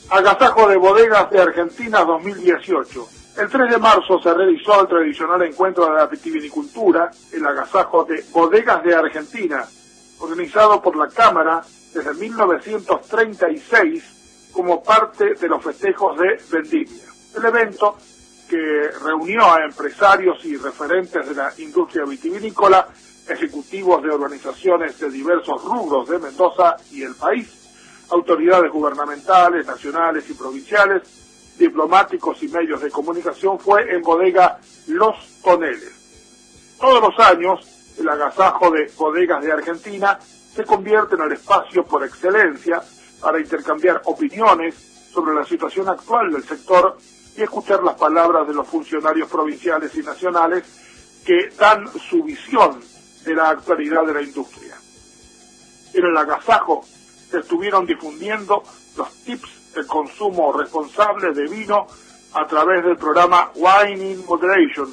Agasajo de Bodegas de Argentina 2018. El 3 de marzo se realizó el tradicional encuentro de la vitivinicultura, el Agasajo de Bodegas de Argentina, organizado por la Cámara desde 1936 como parte de los festejos de Vendimia. El evento, que reunió a empresarios y referentes de la industria vitivinícola, ejecutivos de organizaciones de diversos rubros de Mendoza y el país, autoridades gubernamentales, nacionales y provinciales, diplomáticos y medios de comunicación, fue en bodega Los Toneles. Todos los años, el Agasajo de Bodegas de Argentina se convierte en el espacio por excelencia para intercambiar opiniones sobre la situación actual del sector y escuchar las palabras de los funcionarios provinciales y nacionales que dan su visión de la actualidad de la industria. En el agasajo se estuvieron difundiendo los tips de consumo responsable de vino a través del programa Wine in Moderation.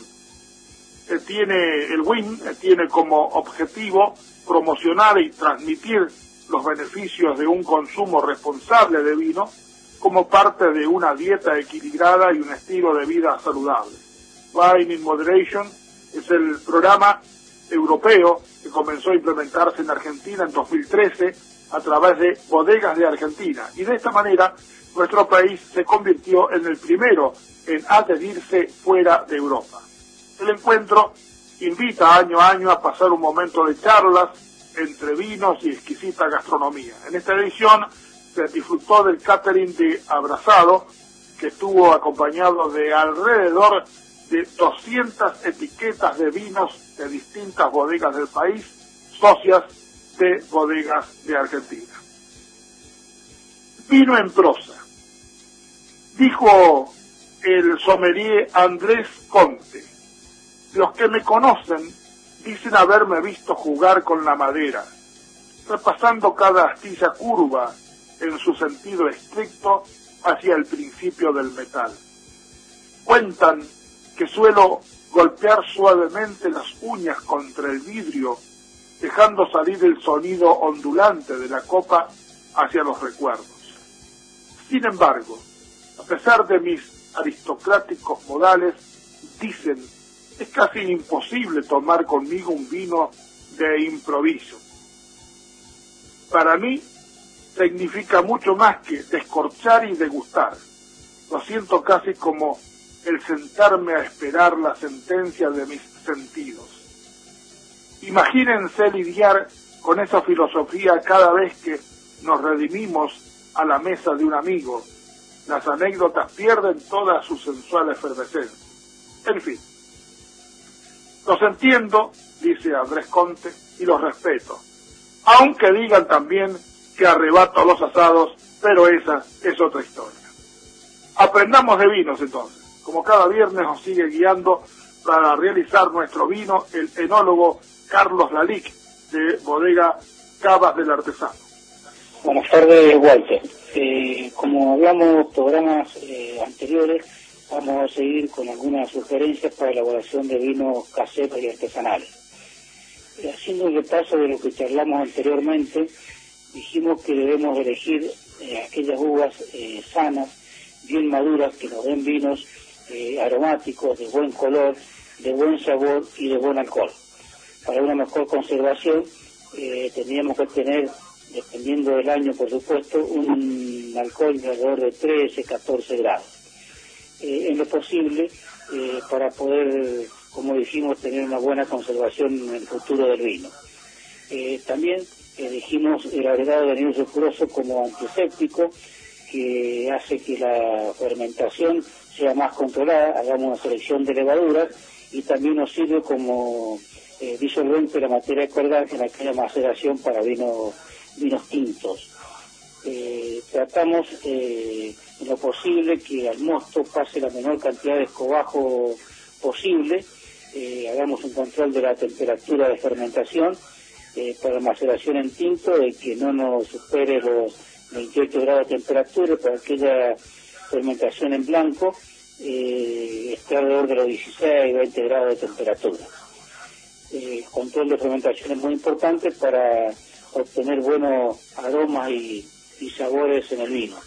El WIN tiene como objetivo promocionar y transmitir los beneficios de un consumo responsable de vino como parte de una dieta equilibrada y un estilo de vida saludable. Wine in Moderation es el programa europeo que comenzó a implementarse en Argentina en 2013 a través de Bodegas de Argentina, y de esta manera nuestro país se convirtió en el primero en adherirse fuera de Europa. El encuentro invita año a año a pasar un momento de charlas entre vinos y exquisita gastronomía. En esta edición se disfrutó del catering de Abrazado, que estuvo acompañado de alrededor de 200 etiquetas de vinos de distintas bodegas del país, socias de Bodegas de Argentina. Vino en prosa. Dijo el sommelier Andrés Conte: los que me conocen dicen haberme visto jugar con la madera, repasando cada astilla curva en su sentido estricto hacia el principio del metal. Cuentan que suelo golpear suavemente las uñas contra el vidrio, dejando salir el sonido ondulante de la copa hacia los recuerdos. Sin embargo, a pesar de mis aristocráticos modales, dicen, es casi imposible tomar conmigo un vino de improviso. Para mí, significa mucho más que descorchar y degustar. Lo siento casi como el sentarme a esperar la sentencia de mis sentidos. Imagínense lidiar con esa filosofía cada vez que nos redimimos a la mesa de un amigo. Las anécdotas pierden toda su sensual efervescencia. En fin, los entiendo, dice Andrés Conte, y los respeto, aunque digan también que arrebato los asados, pero esa es otra historia. Aprendamos de vinos entonces. Como cada viernes nos sigue guiando para realizar nuestro vino el enólogo Carlos Lalique, de Bodega Cavas del Artesano. Buenas tardes, Walter. Como hablamos programas anteriores, vamos a seguir con algunas sugerencias para elaboración de vinos caseros y artesanales. Haciendo un repaso de lo que charlamos anteriormente, dijimos que debemos elegir aquellas uvas sanas, bien maduras, que nos den vinos aromáticos, de buen color, de buen sabor y de buen alcohol. Para una mejor conservación tendríamos que tener, dependiendo del año por supuesto, un alcohol de alrededor de 13-14 grados. En lo posible, para poder, como dijimos, tener una buena conservación en el futuro del vino. También elegimos el agregado de anhídrido sulfuroso como antiséptico, que hace que la fermentación sea más controlada. Hagamos una selección de levaduras, y también nos sirve como disolvente de la materia colgante en aquella maceración para vinos tintos. Tratamos en lo posible que al mosto pase la menor cantidad de escobajo posible. Hagamos un control de la temperatura de fermentación para maceración en tinto, de que no nos supere los 28 grados de temperatura. Para aquella fermentación en blanco esté alrededor de los 16-20 grados de temperatura. El control de fermentación es muy importante para obtener buenos aromas y sabores en el vino.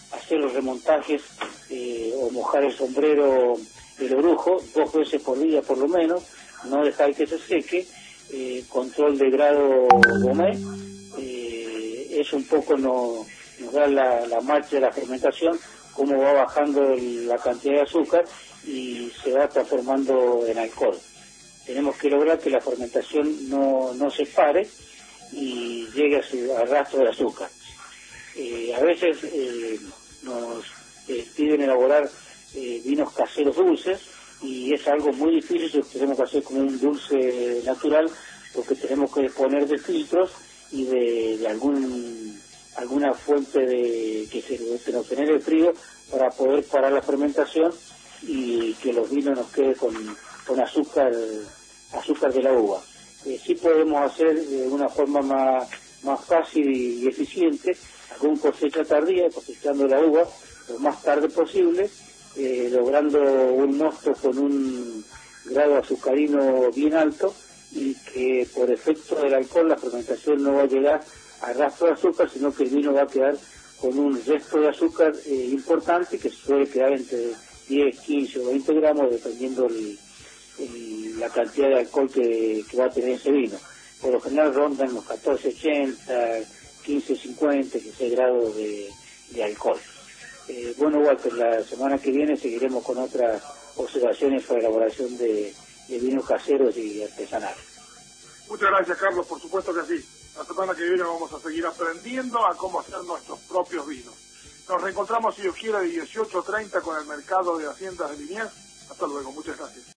hacer los remontajes o mojar el sombrero, el orujo, 2 veces por día por lo menos, no dejar que se seque, control de grado Gomé, eso un poco nos da la marcha de la fermentación, cómo va bajando la cantidad de azúcar y se va transformando en alcohol. Tenemos que lograr que la fermentación no se pare y llegue al rastro de azúcar. A veces nos piden elaborar vinos caseros dulces y es algo muy difícil si tenemos que hacer como un dulce natural, porque tenemos que disponer de filtros y de alguna fuente que nos genere el frío para poder parar la fermentación y que los vinos nos queden con azúcar de la uva. Sí podemos hacer de una forma más fácil y eficiente algún cosecha tardía, cosechando la uva lo más tarde posible, logrando un mosto con un grado azucarino bien alto y que por efecto del alcohol la fermentación no va a llegar al rastro de azúcar, sino que el vino va a quedar con un resto de azúcar importante, que suele quedar entre 10, 15 o 20 gramos dependiendo la cantidad de alcohol que va a tener ese vino. Por lo general rondan los 14,80, 15,50, 16 grados de alcohol. Bueno, Walter, la semana que viene seguiremos con otras observaciones sobre la elaboración de vinos caseros y artesanales. Muchas gracias, Carlos, por supuesto que sí. La semana que viene vamos a seguir aprendiendo a cómo hacer nuestros propios vinos. Nos reencontramos, si Dios quiere, de 18:30 con el mercado de Haciendas de Liniers. Hasta luego, muchas gracias.